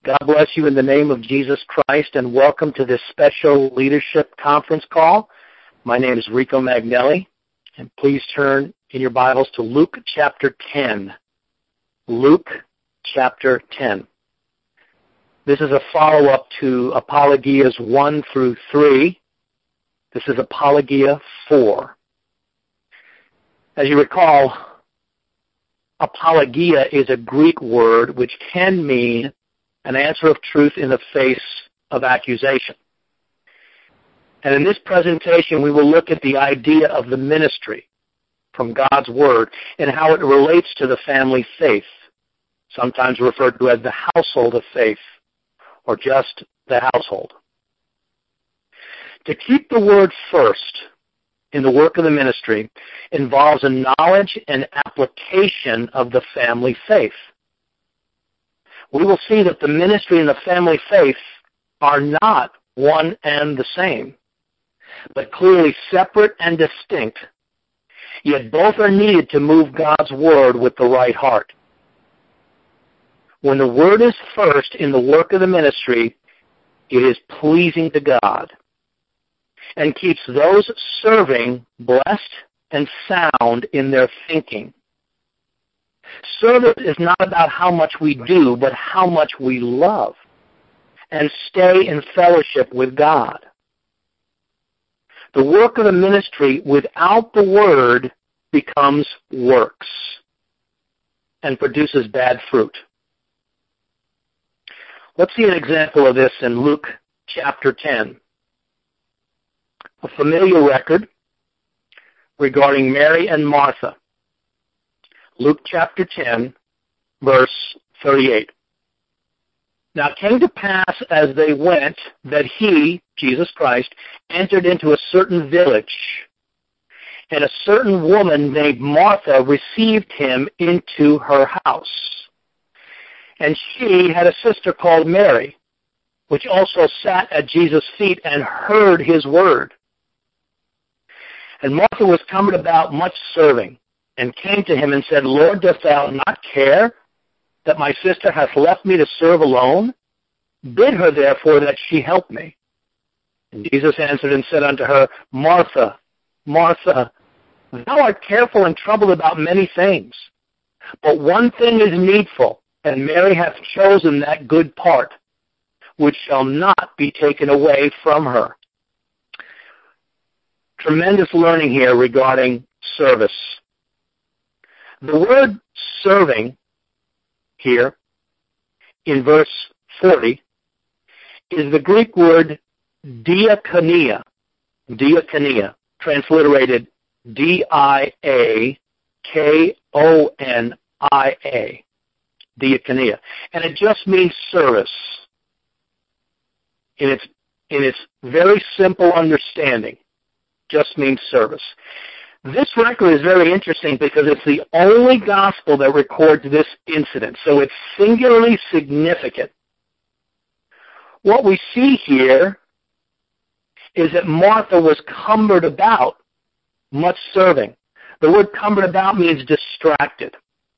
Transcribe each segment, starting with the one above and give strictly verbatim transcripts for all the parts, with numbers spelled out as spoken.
God bless you in the name of Jesus Christ, and welcome to this special leadership conference call. My name is Rico Magnelli, and please turn in your Bibles to Luke chapter ten. Luke chapter ten. This is a follow-up to Apologias one through three. This is Apologia four. As you recall, apologia is a Greek word which can mean an answer of truth in the face of accusation. And in this presentation, we will look at the idea of the ministry from God's Word and how it relates to the family faith, sometimes referred to as the household of faith, or just the household. To keep the Word first in the work of the ministry involves a knowledge and application of the family faith. We will see that the ministry and the family faith are not one and the same, but clearly separate and distinct, yet both are needed to move God's Word with the right heart. When the Word is first in the work of the ministry, it is pleasing to God and keeps those serving blessed and sound in their thinking. Service is not about how much we do, but how much we love and stay in fellowship with God. The work of the ministry without the Word becomes works and produces bad fruit. Let's see an example of this in Luke chapter ten. A familiar record regarding Mary and Martha. Luke chapter ten, verse thirty-eight. Now it came to pass as they went that he, Jesus Christ, entered into a certain village, and a certain woman named Martha received him into her house. And she had a sister called Mary, which also sat at Jesus' feet and heard his word. And Martha was cumbered about much serving, and came to him and said, Lord, dost thou not care that my sister hath left me to serve alone? Bid her therefore that she help me. And Jesus answered and said unto her, Martha, Martha, thou art careful and troubled about many things, but one thing is needful, and Mary hath chosen that good part, which shall not be taken away from her. Tremendous learning here regarding service. The word serving here in verse forty is the Greek word diakonia, diakonia, transliterated D I A K O N I A, diakonia. And it just means service in its, in its very simple understanding, just means service. This record is very interesting because it's the only gospel that records this incident, so it's singularly significant. What we see here is that Martha was cumbered about, much serving. The word cumbered about means distracted.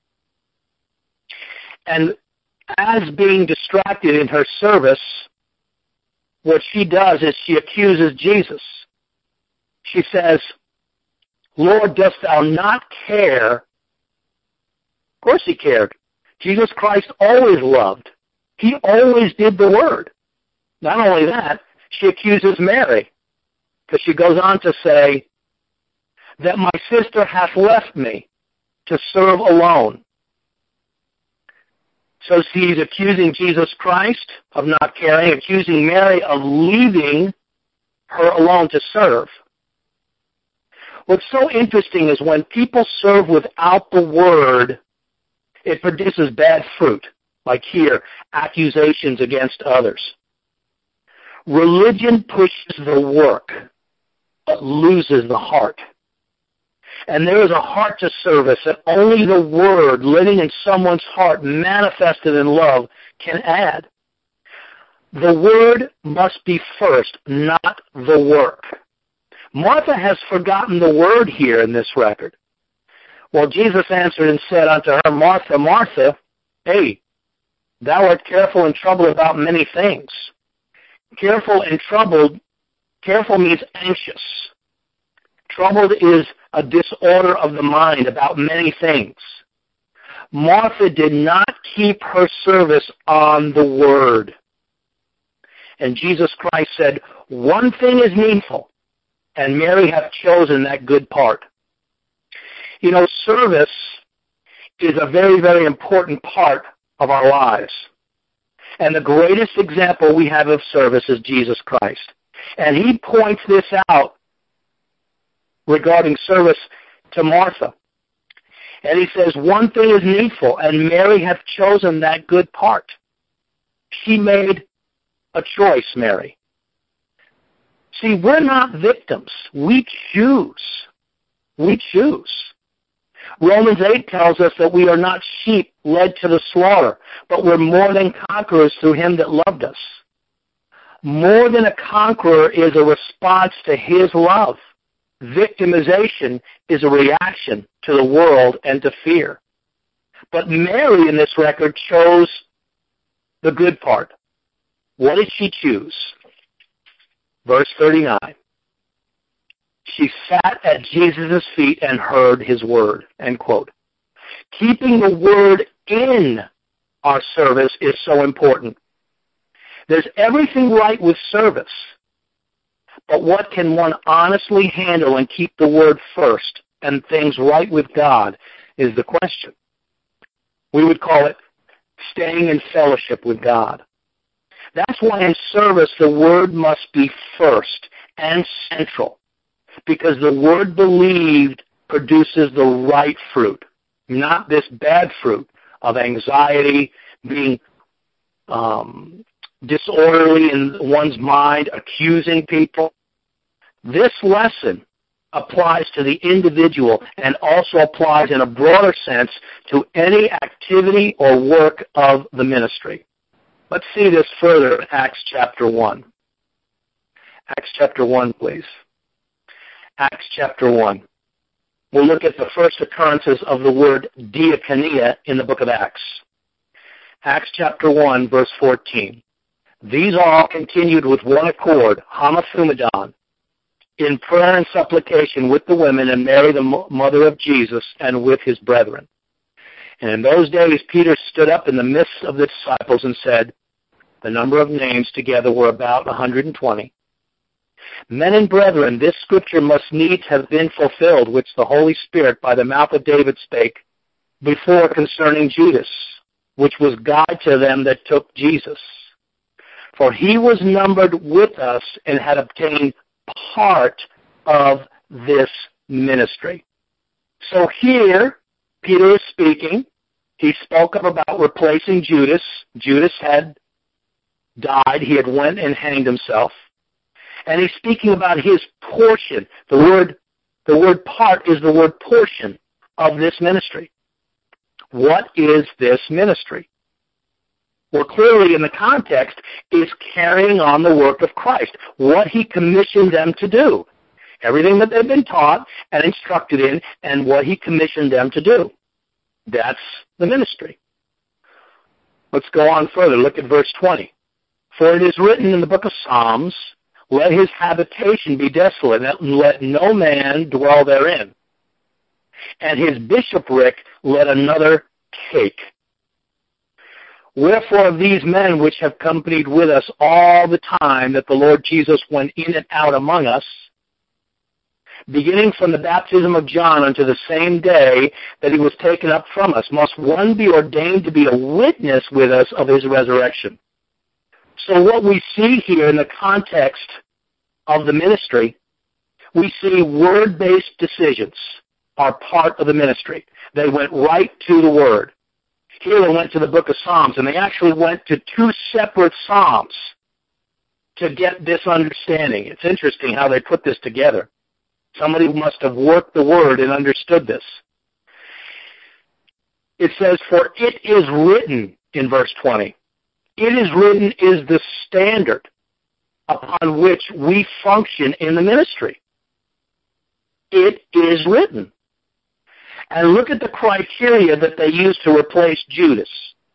And as being distracted in her service, what she does is she accuses Jesus. She says, Lord, dost thou not care? Of course he cared. Jesus Christ always loved. He always did the word. Not only that, she accuses Mary, because she goes on to say that my sister hath left me to serve alone. So she's accusing Jesus Christ of not caring, accusing Mary of leaving her alone to serve. What's so interesting is when people serve without the word, it produces bad fruit, like here, accusations against others. Religion pushes the work, but loses the heart. And there is a heart to service that only the word living in someone's heart, manifested in love, can add. The word must be first, not the work. Martha has forgotten the word here in this record. Well, Jesus answered and said unto her, Martha, Martha, hey, Thou art careful and troubled about many things. Careful and troubled, careful means anxious. Troubled is a disorder of the mind about many things. Martha did not keep her service on the word. And Jesus Christ said, one thing is needful, and Mary hath chosen that good part. You know, service is a very, very important part of our lives. And the greatest example we have of service is Jesus Christ. And he points this out regarding service to Martha. And he says, one thing is needful, and Mary hath chosen that good part. She made a choice, Mary. See, we're not victims. We choose. We choose. Romans eight tells us that we are not sheep led to the slaughter, but we're more than conquerors through him that loved us. More than a conqueror is a response to his love. Victimization is a reaction to the world and to fear. But Mary in this record chose the good part. What did she choose? Verse thirty-nine. She sat at Jesus' feet and heard his word, end quote. Keeping the word in our service is so important. There's everything right with service, but what can one honestly handle and keep the word first and things right with God is the question. We would call it staying in fellowship with God. That's why in service the word must be first and central, because the word believed produces the right fruit, not this bad fruit of anxiety, being um, disorderly in one's mind, accusing people. This lesson applies to the individual and also applies in a broader sense to any activity or work of the ministry. Let's see this further in Acts chapter one. Acts chapter one, please. Acts chapter one. We'll look at the first occurrences of the word diakonia in the book of Acts. Acts chapter one, verse fourteen. These all continued with one accord, homothumadon, in prayer and supplication with the women and Mary the mother of Jesus and with his brethren. And in those days Peter stood up in the midst of the disciples and said, the number of names together were about one hundred twenty. Men and brethren, this scripture must needs have been fulfilled, which the Holy Spirit by the mouth of David spake before concerning Judas, which was guide to them that took Jesus. For he was numbered with us and had obtained part of this ministry. So here, Peter is speaking. He spoke up about replacing Judas. Judas had died. He had went and hanged himself. And he's speaking about his portion. The word, the word part is the word portion of this ministry. What is this ministry? Well, clearly in the context is carrying on the work of Christ, what he commissioned them to do. Everything that they've been taught and instructed in and what he commissioned them to do. That's the ministry. Let's go on further. Look at verse twenty. For it is written in the book of Psalms, let his habitation be desolate, and let no man dwell therein. And his bishopric let another take. Wherefore of these men which have companied with us all the time that the Lord Jesus went in and out among us, beginning from the baptism of John unto the same day that he was taken up from us, must one be ordained to be a witness with us of his resurrection. So what we see here in the context of the ministry, we see word-based decisions are part of the ministry. They went right to the word. Here they went to the book of Psalms, and they actually went to two separate Psalms to get this understanding. It's interesting how they put this together. Somebody must have worked the word and understood this. It says, for it is written in verse twenty. It is written is the standard upon which we function in the ministry. It is written. And look at the criteria that they used to replace Judas.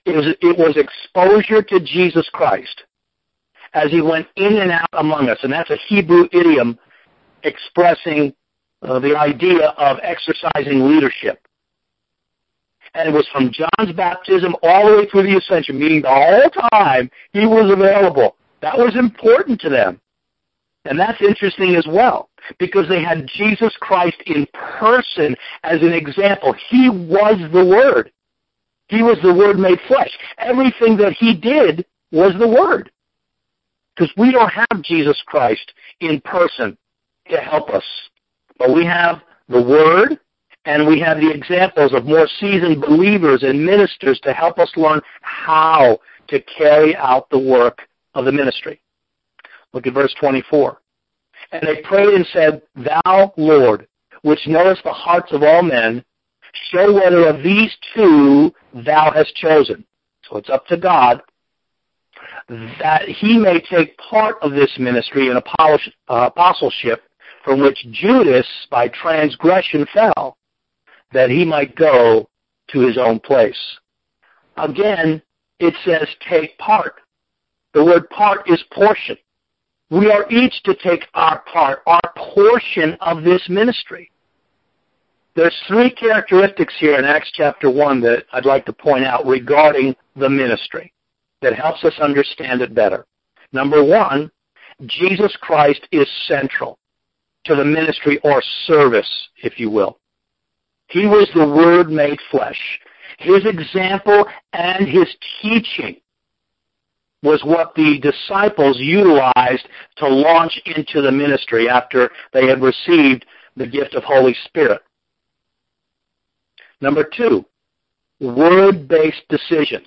It was, it was exposure to Jesus Christ as he went in and out among us. And that's a Hebrew idiom expressing uh, the idea of exercising leadership. And it was from John's baptism all the way through the ascension, meaning the whole time he was available. That was important to them. And that's interesting as well, because they had Jesus Christ in person as an example. He was the Word. He was the Word made flesh. Everything that he did was the Word. Because we don't have Jesus Christ in person to help us. But we have the Word, and we have the examples of more seasoned believers and ministers to help us learn how to carry out the work of the ministry. Look at verse twenty-four. And they prayed and said, Thou, Lord, which knowest the hearts of all men, show whether of these two thou hast chosen. So it's up to God that he may take part of this ministry and apostleship from which Judas by transgression fell, that he might go to his own place. Again, it says take part. The word part is portion. We are each to take our part, our portion of this ministry. There's three characteristics here in Acts chapter one that I'd like to point out regarding the ministry that helps us understand it better. Number one, Jesus Christ is central to the ministry or service, if you will. He was the Word made flesh. His example and his teaching was what the disciples utilized to launch into the ministry after they had received the gift of Holy Spirit. Number two, Word-based decisions.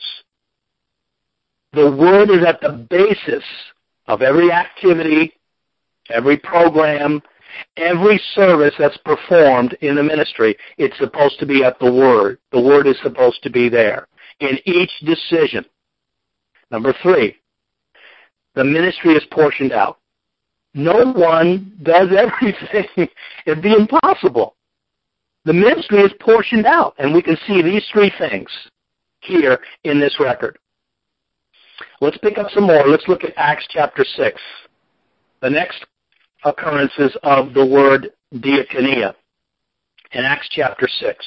The Word is at the basis of every activity, every program, every service that's performed in the ministry. It's supposed to be at the Word. The Word is supposed to be there in each decision. Number three, the ministry is portioned out. No one does everything. It'd be impossible. The ministry is portioned out, and we can see these three things here in this record. Let's pick up some more. Let's look at Acts chapter six. The next occurrences of the word diakonia in Acts chapter six.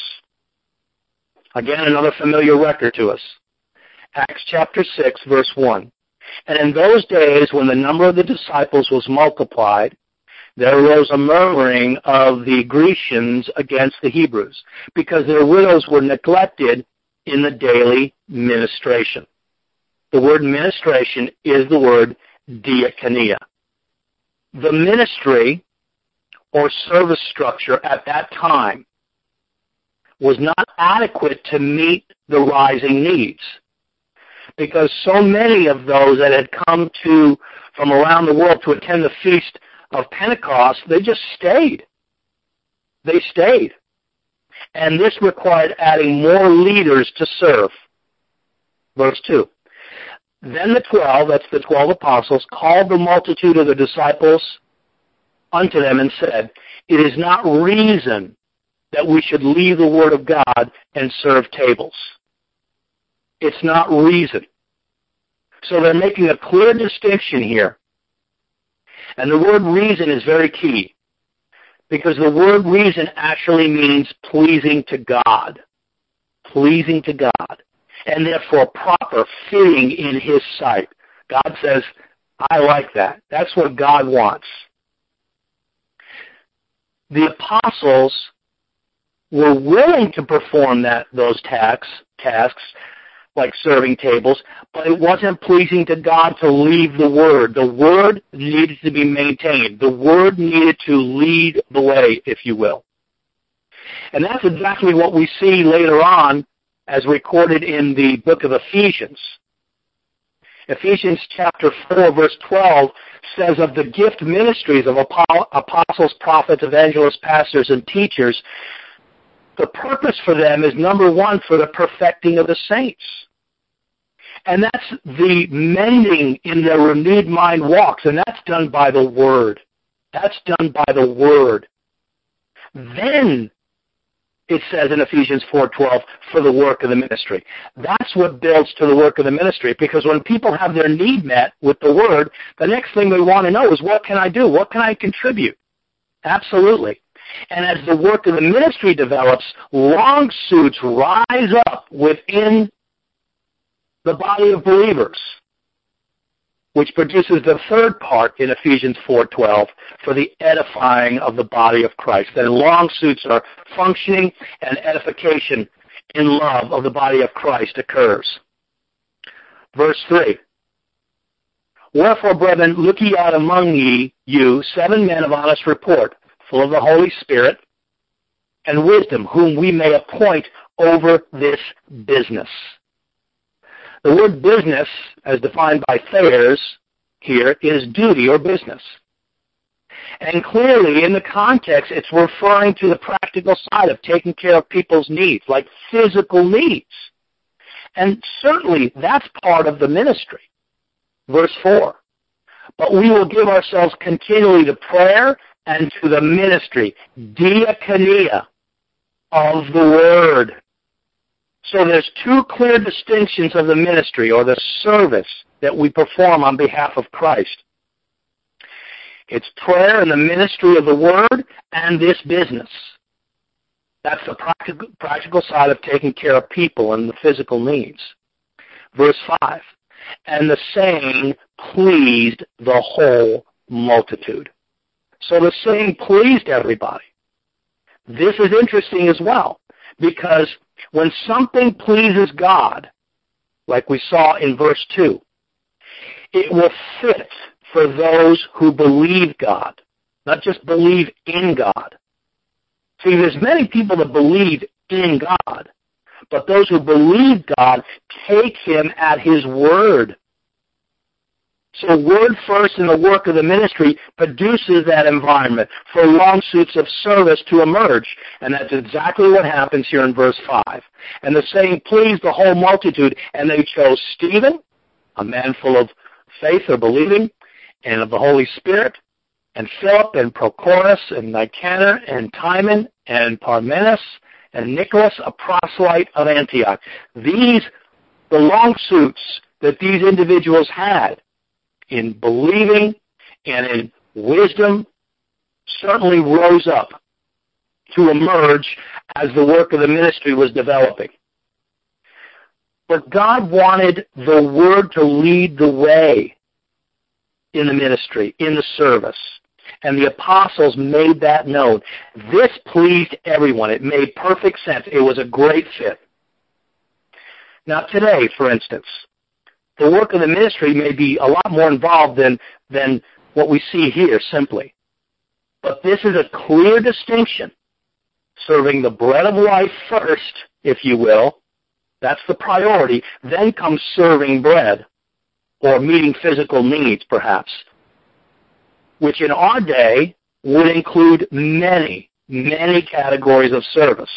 Again, another familiar record to us. Acts chapter six, verse one. And in those days, when the number of the disciples was multiplied, there arose a murmuring of the Grecians against the Hebrews, because their widows were neglected in the daily ministration. The word ministration is the word diakonia. The ministry or service structure at that time was not adequate to meet the rising needs, because so many of those that had come to from around the world to attend the Feast of Pentecost, they just stayed. They stayed. And this required adding more leaders to serve. Verse two. Then the twelve, that's the twelve apostles, called the multitude of the disciples unto them and said, It is not reason that we should leave the word of God and serve tables. It's not reason. So they're making a clear distinction here. And the word reason is very key, because the word reason actually means pleasing to God. Pleasing to God. And therefore proper, fitting in his sight. God says, I like that. That's what God wants. The apostles were willing to perform that those tasks, tasks like serving tables, but it wasn't pleasing to God to leave the Word. The Word needed to be maintained. The Word needed to lead the way, if you will. And that's exactly what we see later on as recorded in the book of Ephesians. Ephesians chapter four, verse twelve says of the gift ministries of apostles, prophets, evangelists, pastors, and teachers, the purpose for them is, number one, for the perfecting of the saints. And that's the mending in their renewed mind walks, and that's done by the Word. That's done by the Word. Then it says in Ephesians four twelve, for the work of the ministry. That's what builds to the work of the ministry, because when people have their need met with the Word, the next thing they want to know is, what can I do? What can I contribute? Absolutely. And as the work of the ministry develops, long suits rise up within the body of believers, which produces the third part in Ephesians four twelve for the edifying of the body of Christ. Then long suits are functioning, and edification in love of the body of Christ occurs. Verse three. Wherefore, brethren, look ye out among ye, you, seven men of honest report, full of the Holy Spirit and wisdom, whom we may appoint over this business. The word business, as defined by Thayers here, is duty or business. And clearly, in the context, it's referring to the practical side of taking care of people's needs, like physical needs. And certainly, that's part of the ministry. Verse four. But we will give ourselves continually to prayer and to the ministry, diakonia, of the Word. So there's two clear distinctions of the ministry, or the service that we perform on behalf of Christ. It's prayer and the ministry of the Word and this business. That's the practical, practical side of taking care of people and the physical needs. Verse five. And the saying pleased the whole multitude. So the saying pleased everybody. This is interesting as well, because when something pleases God, like we saw in verse two, it will fit for those who believe God, not just believe in God. See, there's many people that believe in God, but those who believe God take Him at His word. So word first in the work of the ministry produces that environment for long suits of service to emerge. And that's exactly what happens here in verse five. And the saying pleased the whole multitude, and they chose Stephen, a man full of faith or believing, and of the Holy Spirit, and Philip, and Prochorus, and Nicanor, and Timon, and Parmenas, and Nicholas, a proselyte of Antioch. These, the long suits that these individuals had in believing and in wisdom, certainly rose up to emerge as the work of the ministry was developing. But God wanted the Word to lead the way in the ministry, in the service. And the apostles made that known. This pleased everyone. It made perfect sense. It was a great fit. Now today, for instance, the work of the ministry may be a lot more involved than, than what we see here simply. But this is a clear distinction. Serving the bread of life first, if you will. That's the priority. Then comes serving bread, or meeting physical needs, perhaps, which in our day would include many, many categories of service.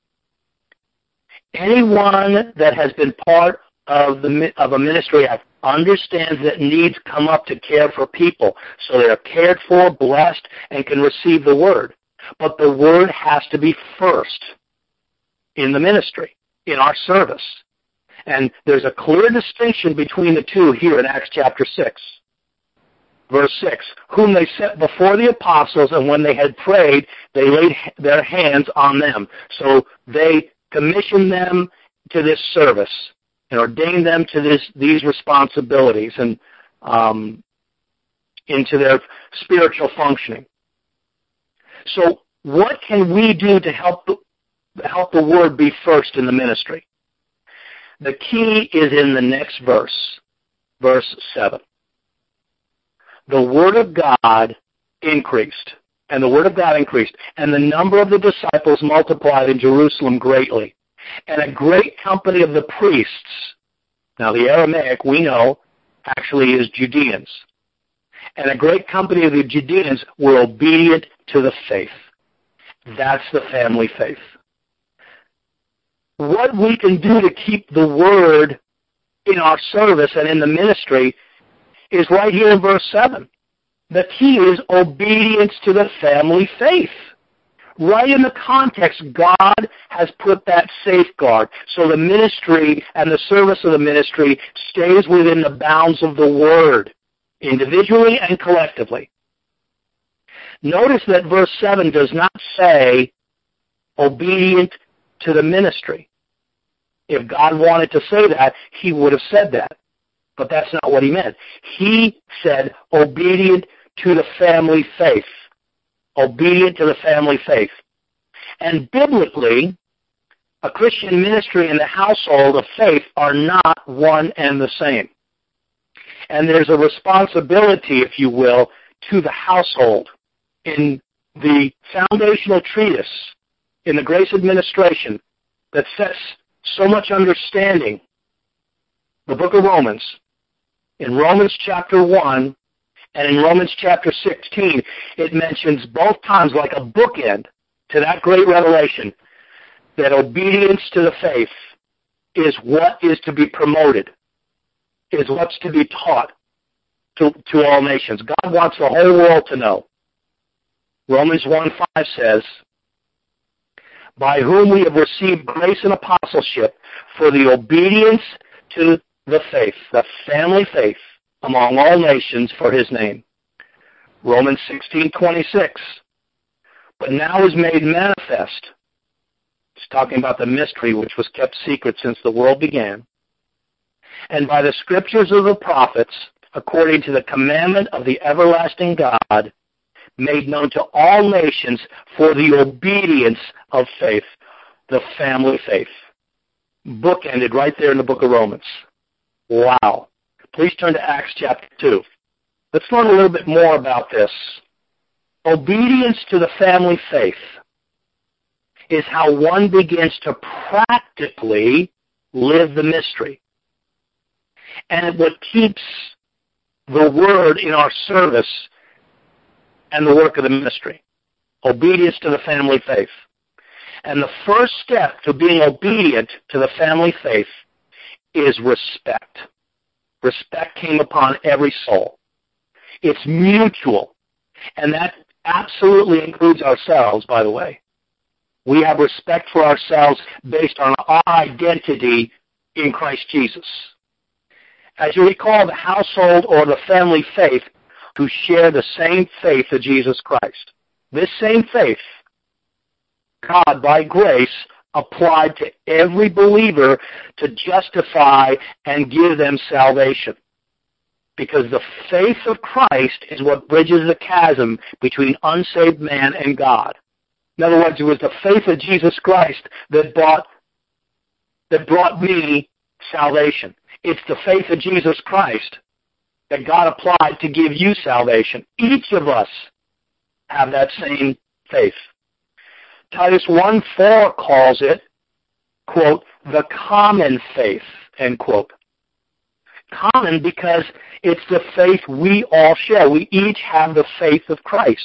Anyone that has been part of the of a ministry understands that needs come up to care for people, so they are cared for, blessed, and can receive the Word. But the Word has to be first in the ministry, in our service. And there's a clear distinction between the two here in Acts chapter six. Verse six, whom they set before the apostles, and when they had prayed, they laid their hands on them. So they commissioned them to this service and ordained them to this, these responsibilities and um, into their spiritual functioning. So what can we do to help the, help the Word be first in the ministry? The key is in the next verse, verse seven. The Word of God increased, and the Word of God increased, and the number of the disciples multiplied in Jerusalem greatly. And a great company of the priests, now the Aramaic we know actually is Judeans, and a great company of the Judeans were obedient to the faith. That's the family faith. What we can do to keep the Word in our service and in the ministry is right here in verse seven. The key is obedience to the family faith. right in the context, God has put that safeguard. So the ministry and the service of the ministry stays within the bounds of the Word, individually and collectively. Notice that verse seven does not say obedient to the ministry. If God wanted to say that, he would have said that. But that's not what he meant. He said obedient to the family faith. Obedient to the family faith. And biblically, a Christian ministry and the household of faith are not one and the same. And there's a responsibility, if you will, to the household. In the foundational treatise in the Grace Administration that sets so much understanding, the book of Romans, in Romans chapter one and in Romans chapter sixteen, it mentions both times like a bookend to that great revelation that obedience to the faith is what is to be promoted, is what's to be taught to, to all nations. God wants the whole world to know. Romans one five says, by whom we have received grace and apostleship for the obedience to the faith, the family faith, among all nations for his name. Romans sixteen twenty-six, but now is made manifest. It's talking about the mystery which was kept secret since the world began. And by the scriptures of the prophets, according to the commandment of the everlasting God, made known to all nations for the obedience of faith, the family faith. Bookended right there in the book of Romans. Wow. Please turn to Acts chapter two. Let's learn a little bit more about this. Obedience to the family faith is how one begins to practically live the mystery. And what keeps the word in our service and the work of the ministry. Obedience to the family faith. And the first step to being obedient to the family faith is respect. Respect came upon every soul. It's mutual. And that absolutely includes ourselves, by the way. We have respect for ourselves based on our identity in Christ Jesus. As you recall, the household or the family faith who share the same faith of Jesus Christ. This same faith, God, by grace, applied to every believer to justify and give them salvation. Because the faith of Christ is what bridges the chasm between unsaved man and God. In other words, it was the faith of Jesus Christ that brought, that brought me salvation. It's the faith of Jesus Christ that God applied to give you salvation. Each of us have that same faith. Titus one four calls it, quote, the common faith, end quote. Common because it's the faith we all share. We each have the faith of Christ.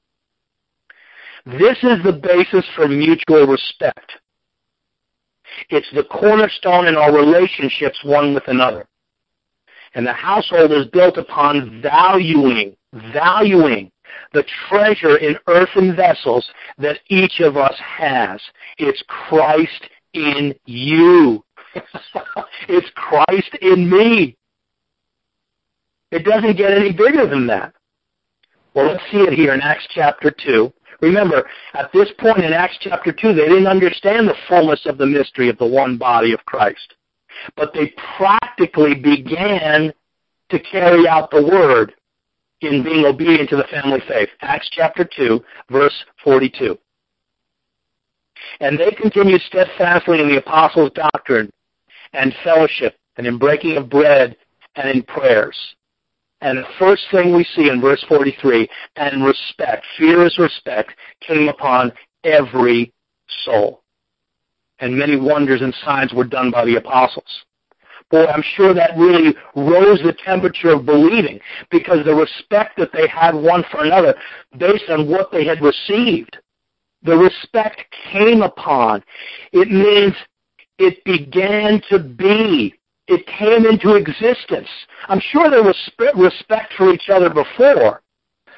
This is the basis for mutual respect. It's the cornerstone in our relationships one with another. And the household is built upon valuing, valuing the treasure in earthen vessels that each of us has. It's Christ in you. It's Christ in me. It doesn't get any bigger than that. Well, let's see it here in Acts chapter two. Remember, at this point in Acts chapter two, they didn't understand the fullness of the mystery of the one body of Christ. But they practically began to carry out the word in being obedient to the family faith. Acts chapter two, verse forty-two. And they continued steadfastly in the apostles' doctrine and fellowship and in breaking of bread and in prayers. And the first thing we see in verse forty-three, and respect, fear is respect, came upon every soul. And many wonders and signs were done by the apostles. Boy, I'm sure that really rose the temperature of believing, because the respect that they had one for another based on what they had received. The respect came upon. It means it began to be. It came into existence. I'm sure there was respect for each other before,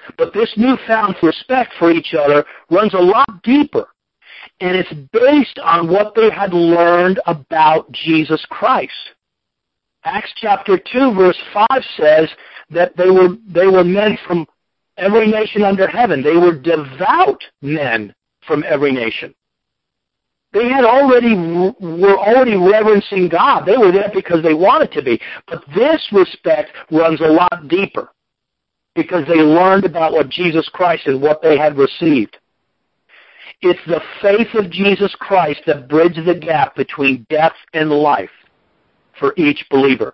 But this newfound respect for each other runs a lot deeper, and it's based on what they had learned about Jesus Christ. Acts chapter two, verse five says that they were they were men from every nation under heaven. They were devout men from every nation. They had already were already reverencing God. They were there because they wanted to be. But this respect runs a lot deeper because they learned about what Jesus Christ and what they had received. It's the faith of Jesus Christ that bridges the gap between death and life for each believer.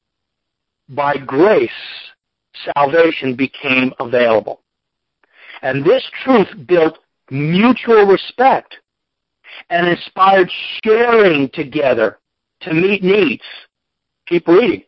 By grace, salvation became available. And this truth built mutual respect and inspired sharing together to meet needs. Keep reading.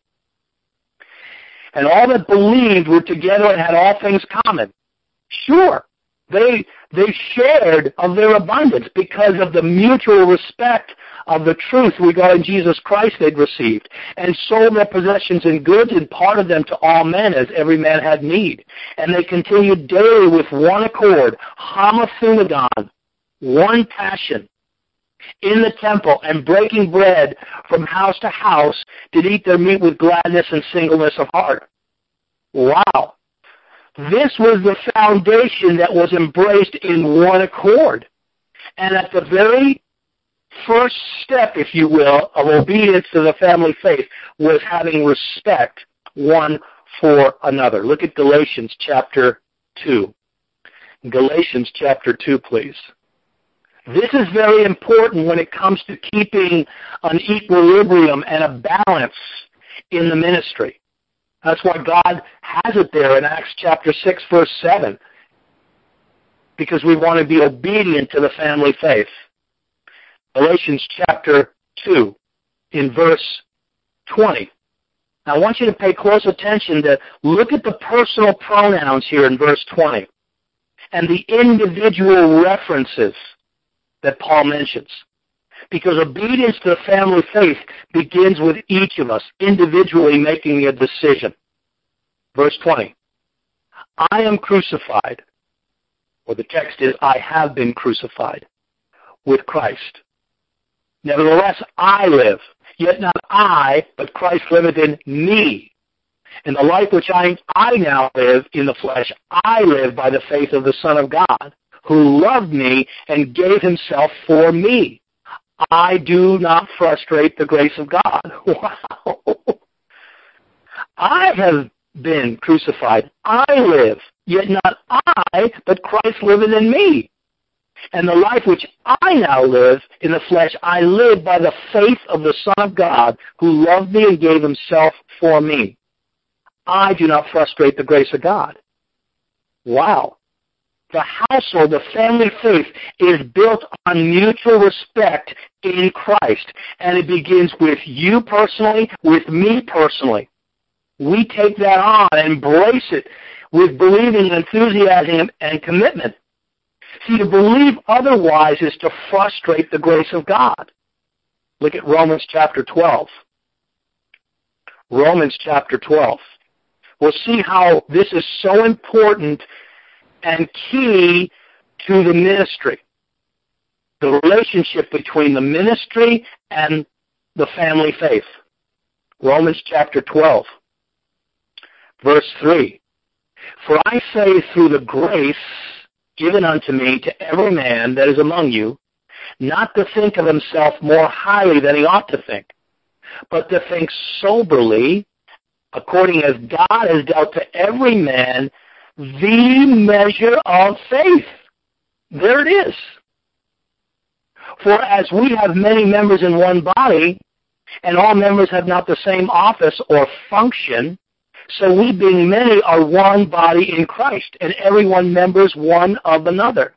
And all that believed were together and had all things common. Sure, they they shared of their abundance because of the mutual respect of the truth regarding Jesus Christ they'd received, and sold their possessions and goods and parted them to all men as every man had need. And they continued daily with one accord, homothumedon, one passion, in the temple, and breaking bread from house to house, did eat their meat with gladness and singleness of heart. Wow. This was the foundation that was embraced in one accord. And at the very first step, if you will, of obedience to the family faith was having respect one for another. Look at Galatians chapter two. Galatians chapter two, please. This is very important when it comes to keeping an equilibrium and a balance in the ministry. That's why God has it there in Acts chapter six, verse seven, because we want to be obedient to the family faith. Galatians chapter two, in verse twenty. Now I want you to pay close attention to look at the personal pronouns here in verse twenty and the individual references that Paul mentions. Because obedience to the family faith begins with each of us individually making a decision. Verse twenty. I am crucified, or the text is, I have been crucified with Christ. Nevertheless, I live, yet not I, but Christ liveth in me. In the life which I, I now live in the flesh, I live by the faith of the Son of God, who loved me and gave himself for me. I do not frustrate the grace of God. Wow. I have been crucified. I live, yet not I, but Christ liveth in me. And the life which I now live in the flesh, I live by the faith of the Son of God, who loved me and gave himself for me. I do not frustrate the grace of God. Wow. The household, the family faith, is built on mutual respect in Christ. And it begins with you personally, with me personally. We take that on and embrace it with believing, enthusiasm, and commitment. See, to believe otherwise is to frustrate the grace of God. Look at Romans chapter twelve. Romans chapter twelve. We'll see how this is so important and key to the ministry. The relationship between the ministry and the family faith. Romans chapter twelve, verse three. For I say through the grace given unto me to every man that is among you, not to think of himself more highly than he ought to think, but to think soberly, according as God has dealt to every man the measure of faith. There it is. For as we have many members in one body, and all members have not the same office or function, so we being many are one body in Christ, and every one members one of another.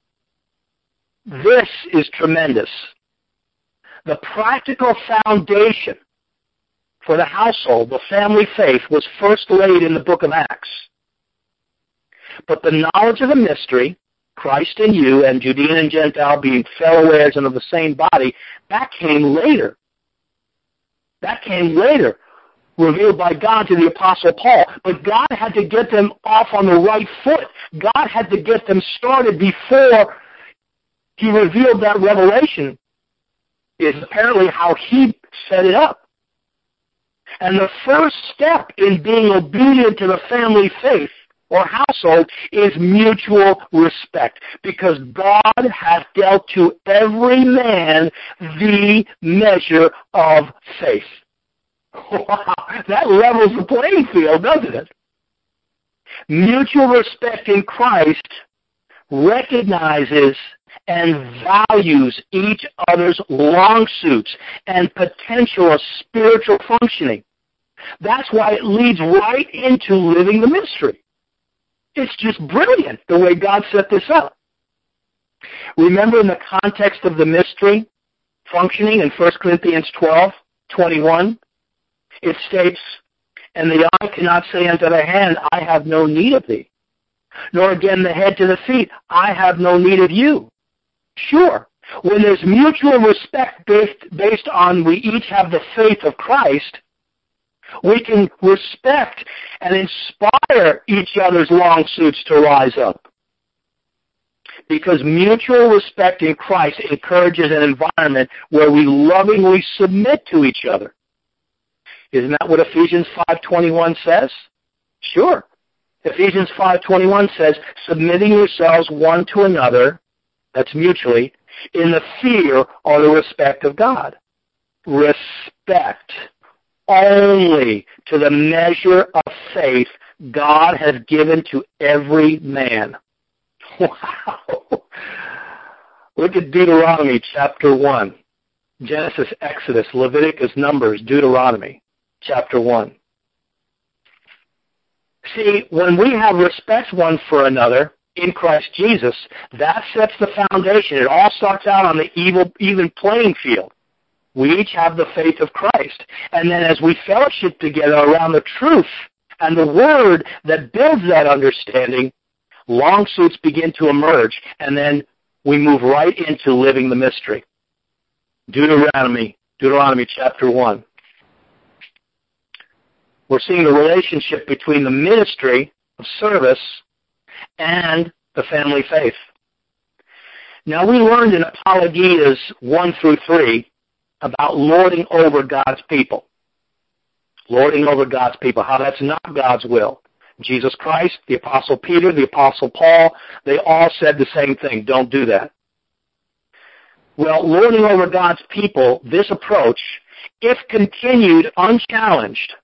This is tremendous. The practical foundation for the household, the family faith, was first laid in the book of Acts. But the knowledge of the mystery, Christ in you, and Judean and Gentile being fellow heirs and of the same body, that came later. That came later. revealed by God to the Apostle Paul. But God had to get them off on the right foot. God had to get them started before he revealed that revelation, is apparently how he set it up. And the first step in being obedient to the family faith or household is mutual respect, because God has dealt to every man the measure of faith. Wow, that levels the playing field, doesn't it? Mutual respect in Christ recognizes and values each other's long suits and potential of spiritual functioning. That's why it leads right into living the mystery. It's just brilliant the way God set this up. Remember, in the context of the mystery functioning in First Corinthians twelve twenty-one, it states, "And the eye cannot say unto the hand, I have no need of thee, nor again the head to the feet, I have no need of you." Sure, when there's mutual respect based, based on we each have the faith of Christ, we can respect and inspire each other's long suits to rise up. Because mutual respect in Christ encourages an environment where we lovingly submit to each other. Isn't that what Ephesians five twenty-one says? Sure. Ephesians five twenty-one says, "Submitting yourselves one to another," that's mutually, "in the fear or the respect of God." Respect only to the measure of faith God has given to every man. Wow. Look at Deuteronomy chapter one. Genesis, Exodus, Leviticus, Numbers, Deuteronomy chapter one. See, when we have respect one for another in Christ Jesus, that sets the foundation. It all starts out on the evil, even playing field. We each have the faith of Christ. And then as we fellowship together around the truth and the word that builds that understanding, long suits begin to emerge, and then we move right into living the mystery. Deuteronomy, Deuteronomy chapter one. We're seeing the relationship between the ministry of service and the family faith. Now, we learned in Apologias one through three about lording over God's people. Lording over God's people, how that's not God's will. Jesus Christ, the Apostle Peter, the Apostle Paul, they all said the same thing. Don't do that. Well, lording over God's people, this approach, if continued unchallenged,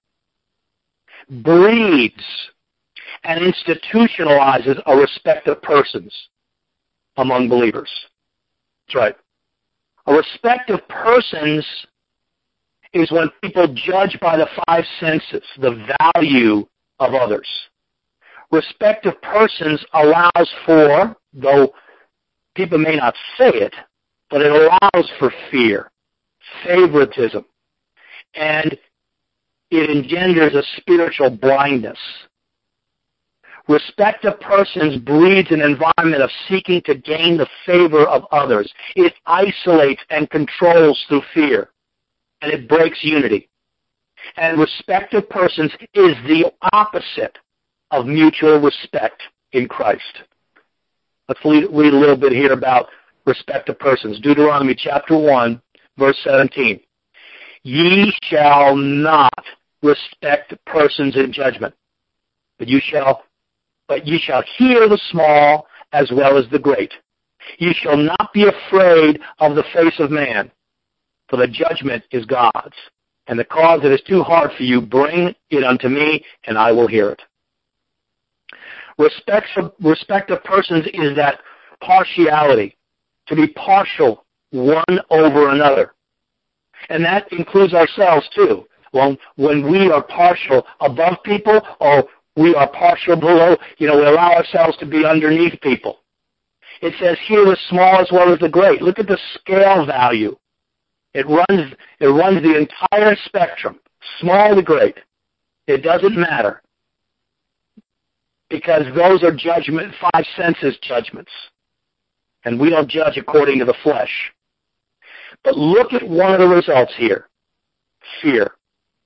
breeds and institutionalizes a respect of persons among believers. That's right. A respect of persons is when people judge by the five senses, the value of others. Respect of persons allows for, though people may not say it, but it allows for fear, favoritism, and it engenders a spiritual blindness. Respect of persons breeds an environment of seeking to gain the favor of others. It isolates and controls through fear, and it breaks unity. And respect of persons is the opposite of mutual respect in Christ. Let's read a little bit here about respect of persons. Deuteronomy chapter one, verse seventeen. "Ye shall not respect persons in judgment, but you shall But ye shall hear the small as well as the great. Ye shall not be afraid of the face of man, for the judgment is God's. And the cause that is too hard for you, bring it unto me, and I will hear it." Respect of, respect of persons is that partiality, to be partial one over another. And that includes ourselves too. Well, when we are partial above people, or we are partial below, you know, we allow ourselves to be underneath people. It says here the small as well as the great. Look at the scale value. It runs, it runs the entire spectrum, small to great. It doesn't matter, because those are judgment, five senses judgments, and we don't judge according to the flesh. But look at one of the results here: fear.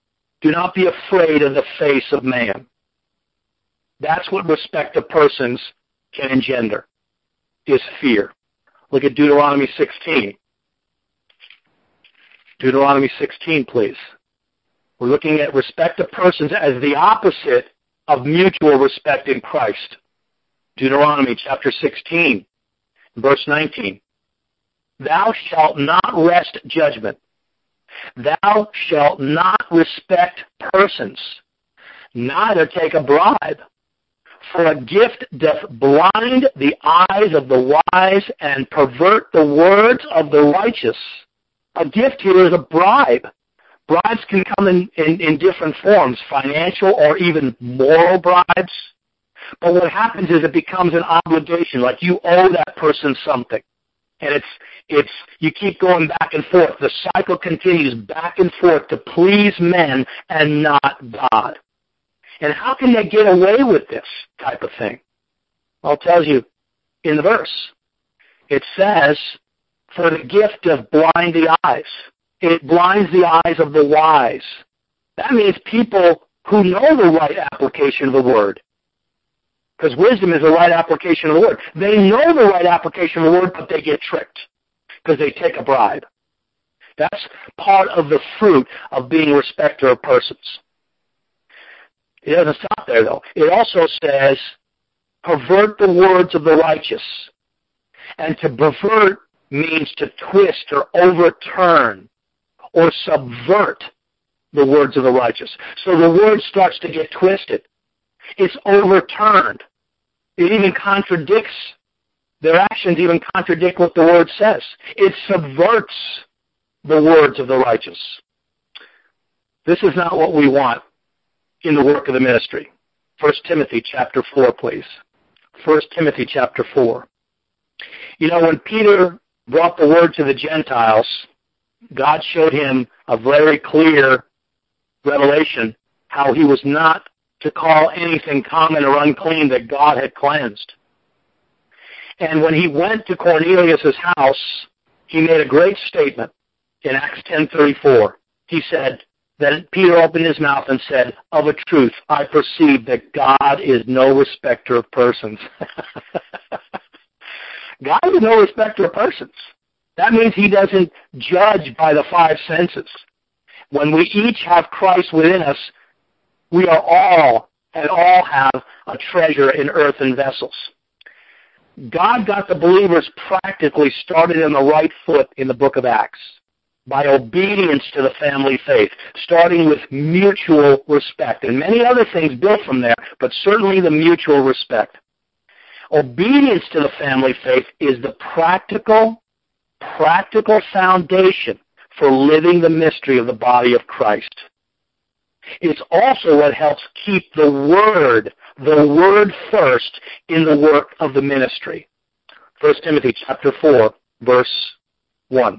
Do not be afraid of the face of man. That's what respect of persons can engender, is fear. Look at Deuteronomy sixteen. Deuteronomy sixteen, please. We're looking at respect of persons as the opposite of mutual respect in Christ. Deuteronomy chapter sixteen, verse nineteen. Thou shalt not wrest judgment. Thou shalt not respect persons, neither take a bribe. For a gift doth blind the eyes of the wise and pervert the words of the righteous. A gift here is a bribe. Bribes can come in, in, in different forms, financial or even moral bribes. But what happens is it becomes an obligation, like you owe that person something. And it's, it's, you keep going back and forth. The cycle continues back and forth to please men and not God. And how can they get away with this type of thing? Well, it tells you in the verse. It says, for the gift doth blind the eyes. It blinds the eyes of the wise. That means people who know the right application of the word. Because wisdom is the right application of the word. They know the right application of the word, but they get tricked because they take a bribe. That's part of the fruit of being a respecter of persons. It doesn't stop there, though. It also says, pervert the words of the righteous. And to pervert means to twist or overturn or subvert the words of the righteous. So the word starts to get twisted. It's overturned. It even contradicts, their actions even contradict what the word says. It subverts the words of the righteous. This is not what we want in the work of the ministry. First Timothy chapter four, please. First Timothy chapter four. You know, when Peter brought the word to the Gentiles, God showed him a very clear revelation how he was not to call anything common or unclean that God had cleansed. And when he went to Cornelius' house, he made a great statement in Acts ten thirty-four. He said, then Peter opened his mouth and said, of a truth, I perceive that God is no respecter of persons. God is no respecter of persons. That means he doesn't judge by the five senses. When we each have Christ within us, we are all, and all have, a treasure in earthen vessels. God got the believers practically started in the right foot in the book of Acts by obedience to the family faith, starting with mutual respect, and many other things built from there, but certainly the mutual respect. Obedience to the family faith is the practical, practical foundation for living the mystery of the body of Christ. It's also what helps keep the Word, the Word first in the work of the ministry. First Timothy chapter four, verse one.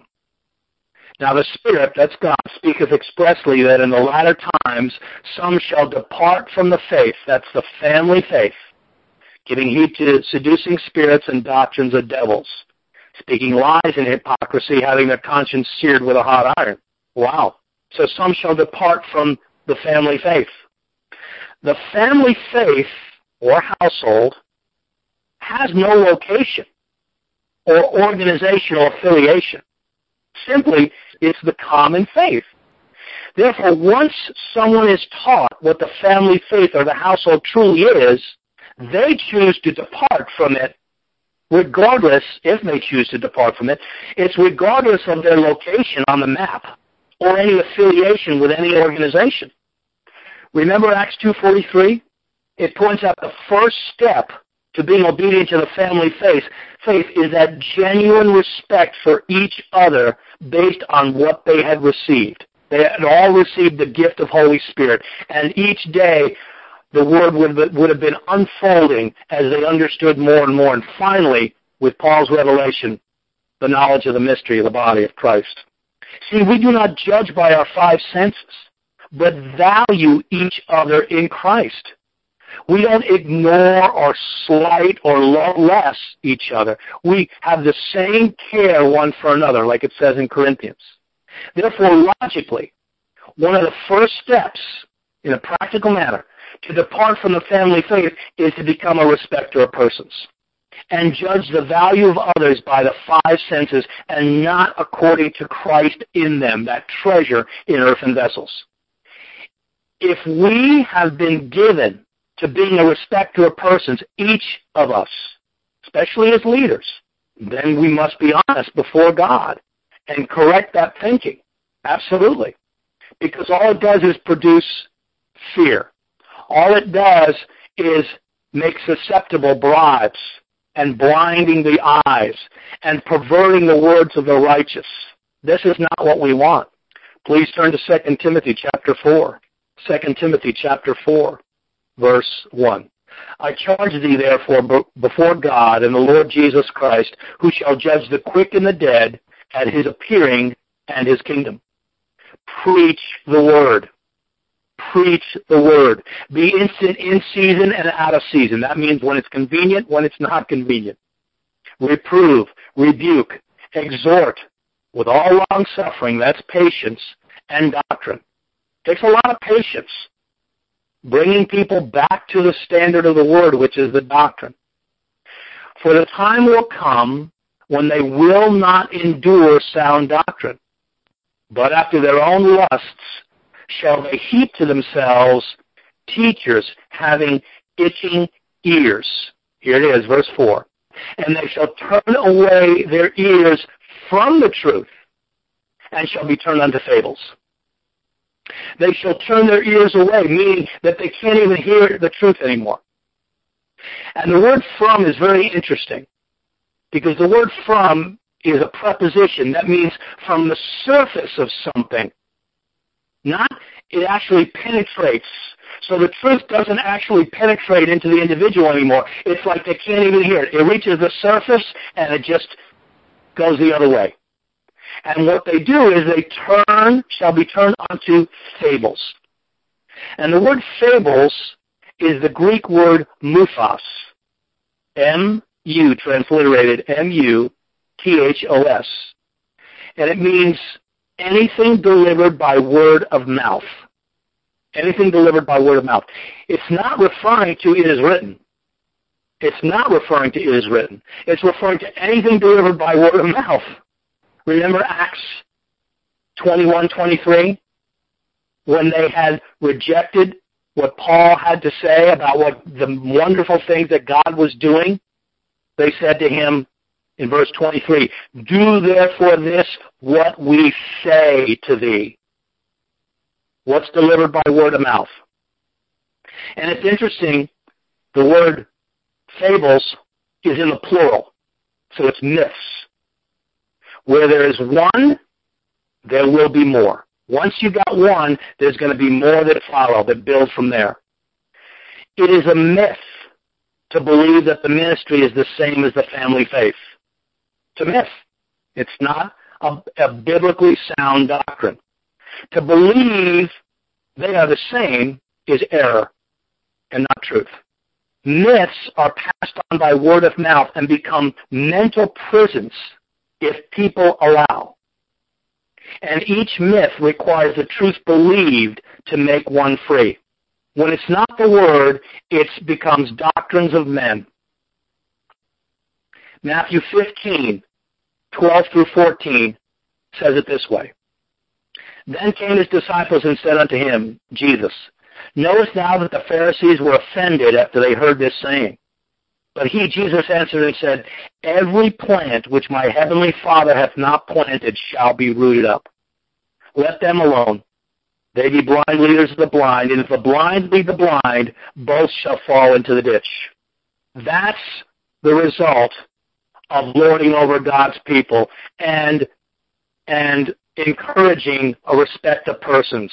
Now the Spirit, that's God, speaketh expressly that in the latter times some shall depart from the faith, that's the family faith, giving heed to seducing spirits and doctrines of devils, speaking lies and hypocrisy, having their conscience seared with a hot iron. Wow. So some shall depart from the family faith. The family faith, or household, has no location or organizational affiliation. Simply, it's the common faith. Therefore, once someone is taught what the family faith or the household truly is, they choose to depart from it regardless, if they choose to depart from it, it's regardless of their location on the map or any affiliation with any organization. Remember Acts two forty-three? It points out the first step to being obedient to the family faith, faith is that genuine respect for each other based on what they had received. They had all received the gift of Holy Spirit, and each day the Word would, would have been unfolding as they understood more and more, and finally, with Paul's revelation, the knowledge of the mystery of the body of Christ. See, we do not judge by our five senses, but value each other in Christ. We don't ignore or slight or love less each other. We have the same care one for another, like it says in Corinthians. Therefore, logically, one of the first steps in a practical manner to depart from the family faith is to become a respecter of persons and judge the value of others by the five senses and not according to Christ in them, that treasure in earthen vessels. If we have been given to being a respecter of persons, each of us, especially as leaders, then we must be honest before God and correct that thinking. Absolutely. Because all it does is produce fear. All it does is make susceptible bribes and blinding the eyes and perverting the words of the righteous. This is not what we want. Please turn to Second Timothy chapter four. Second Timothy chapter four, verse one. I charge thee therefore before God and the Lord Jesus Christ, who shall judge the quick and the dead at his appearing and his kingdom. Preach the word. Preach the word. Be instant in season and out of season. That means when it's convenient, when it's not convenient. Reprove, rebuke, exhort with all long suffering. That's patience and doctrine. It takes a lot of patience. Bringing people back to the standard of the word, which is the doctrine. For the time will come when they will not endure sound doctrine, but after their own lusts shall they heap to themselves teachers having itching ears. Here it is, verse four. And they shall turn away their ears from the truth and shall be turned unto fables. They shall turn their ears away, meaning that they can't even hear the truth anymore. And the word from is very interesting, because the word from is a preposition. That means from the surface of something. Not, it actually penetrates. So the truth doesn't actually penetrate into the individual anymore. It's like they can't even hear it. It reaches the surface and it just goes the other way. And what they do is they turn, shall be turned unto fables. And the word fables is the Greek word muthos. M U, transliterated M U T H O S. And it means anything delivered by word of mouth. Anything delivered by word of mouth. It's not referring to it is written. It's not referring to it is written. It's referring to anything delivered by word of mouth. Remember Acts twenty-one twenty-three? When they had rejected what Paul had to say about what the wonderful things that God was doing, they said to him in verse twenty-three, do therefore this what we say to thee. What's delivered by word of mouth? And it's interesting, the word fables is in the plural, so it's myths. Where there is one, there will be more. Once you got one, there's going to be more that follow, that build from there. It is a myth to believe that the ministry is the same as the family faith. It's a myth. It's not a, a biblically sound doctrine. To believe they are the same is error and not truth. Myths are passed on by word of mouth and become mental prisons if people allow. And each myth requires the truth believed to make one free. When it's not the word, it becomes doctrines of men. Matthew fifteen, twelve through fourteen says it this way. Then came his disciples and said unto him, Jesus, knowest thou that the Pharisees were offended after they heard this saying? But he, Jesus, answered and said, every plant which my heavenly Father hath not planted shall be rooted up. Let them alone. They be blind leaders of the blind, and if the blind lead the blind, both shall fall into the ditch. That's the result of lording over God's people and and encouraging a respect of persons.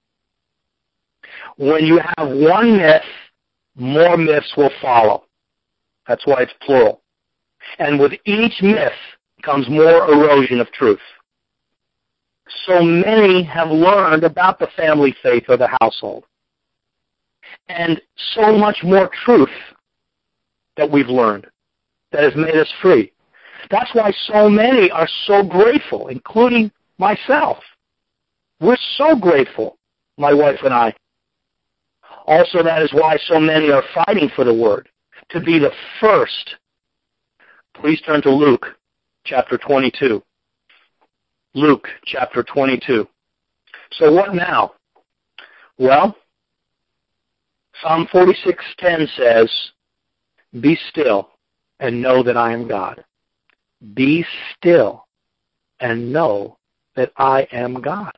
When you have one myth, more myths will follow. That's why it's plural. And with each myth comes more erosion of truth. So many have learned about the family faith or the household. And so much more truth that we've learned that has made us free. That's why so many are so grateful, including myself, We're so grateful, my wife and I. Also, that is why so many are fighting for the Word, to be the first. Please turn to Luke chapter twenty-two. Luke chapter twenty-two. So what now? Well, Psalm forty-six ten says, "Be still and know that I am God." Be still and know that I am God.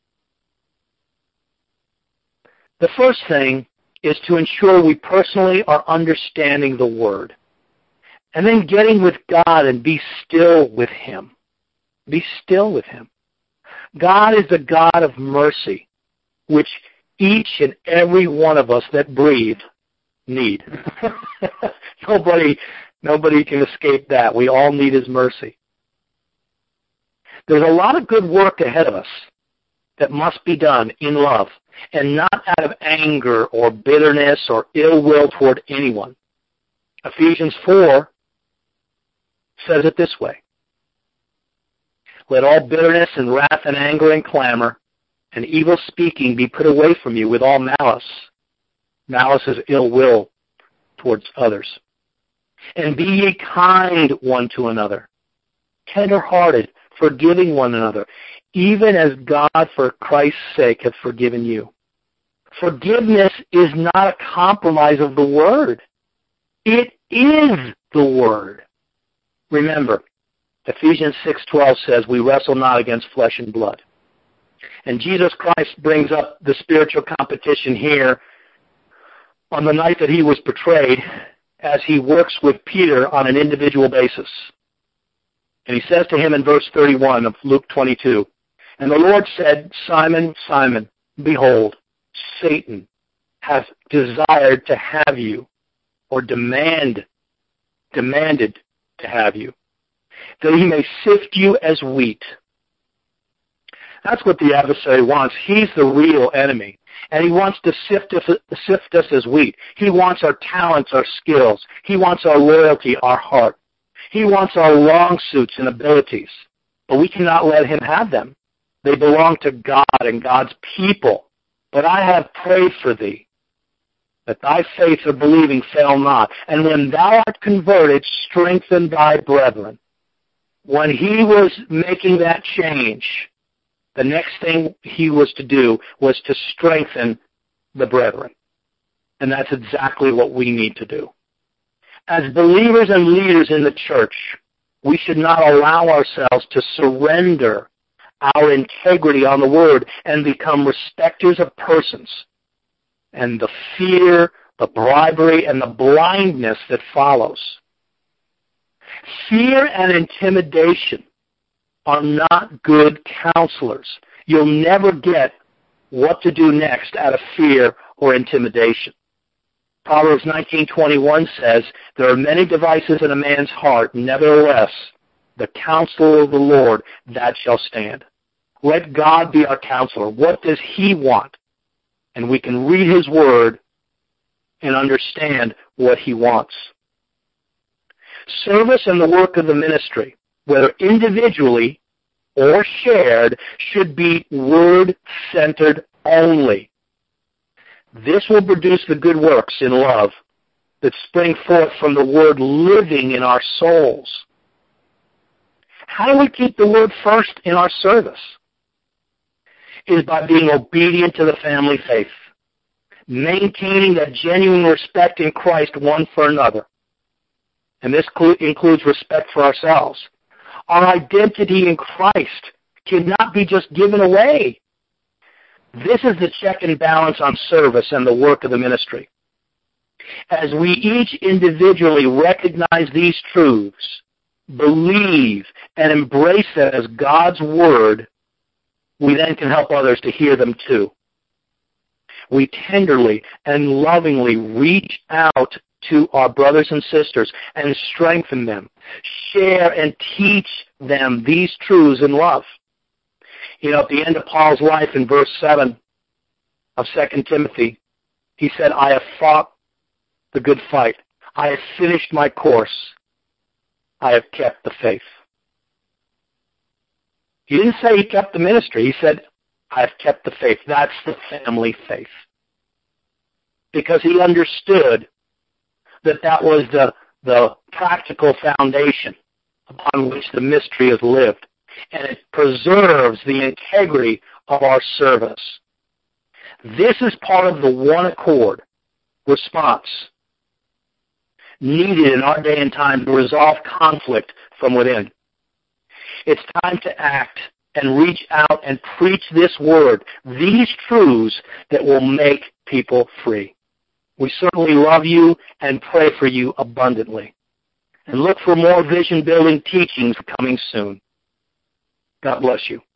The first thing is to ensure we personally are understanding the Word. And then getting with God and be still with Him. Be still with Him. God is the God of mercy, which each and every one of us that breathe need. nobody, nobody can escape that. We all need His mercy. There's a lot of good work ahead of us that must be done in love, and not out of anger or bitterness or ill will toward anyone. Ephesians four says it this way: "Let all bitterness and wrath and anger and clamor and evil speaking be put away from you with all malice." Malice is ill will towards others. "And be ye kind one to another, tender-hearted, forgiving one another, even as God for Christ's sake hath forgiven you." Forgiveness is not a compromise of the Word. It is the Word. Remember, Ephesians six twelve says, "We wrestle not against flesh and blood." And Jesus Christ brings up the spiritual competition here on the night that He was betrayed, as He works with Peter on an individual basis. And He says to him in verse thirty-one of Luke twenty-two, "And the Lord said, Simon, Simon, behold, Satan hath desired to have you," or demand, demanded to have you, "that he may sift you as wheat." That's what the adversary wants. He's the real enemy. And he wants to sift us, sift us as wheat. He wants our talents, our skills. He wants our loyalty, our heart. He wants our lawsuits and abilities. But we cannot let him have them. They belong to God and God's people. "But I have prayed for thee, that thy faith or believing fail not. And when thou art converted, strengthen thy brethren." When he was making that change, the next thing he was to do was to strengthen the brethren. And that's exactly what we need to do. As believers and leaders in the church, we should not allow ourselves to surrender our integrity on the Word and become respecters of persons. And the fear, the bribery, and the blindness that follows. Fear and intimidation are not good counselors. You'll never get what to do next out of fear or intimidation. Proverbs nineteen twenty-one says, "There are many devices in a man's heart, nevertheless, the counsel of the Lord, that shall stand." Let God be our counselor. What does He want? And we can read His Word and understand what He wants. Service and the work of the ministry, whether individually or shared, should be Word-centered only. This will produce the good works in love that spring forth from the Word living in our souls. How do we keep the Word first in our service? It is by being obedient to the family faith, maintaining that genuine respect in Christ one for another. And this includes respect for ourselves. Our identity in Christ cannot be just given away. This is the check and balance on service and the work of the ministry. As we each individually recognize these truths, believe, and embrace them as God's Word, we then can help others to hear them too. We tenderly and lovingly reach out to our brothers and sisters and strengthen them, share and teach them these truths in love. You know, at the end of Paul's life in verse seven of Second Timothy, he said, "I have fought the good fight. I have finished my course. I have kept the faith." He didn't say he kept the ministry. He said, I've kept the faith. That's the family faith. Because he understood that that was the, the practical foundation upon which the mystery is lived. And it preserves the integrity of our service. This is part of the one accord response needed in our day and time to resolve conflict from within. It's time to act and reach out and preach this word, these truths that will make people free. We certainly love you and pray for you abundantly. And look for more vision-building teachings coming soon. God bless you.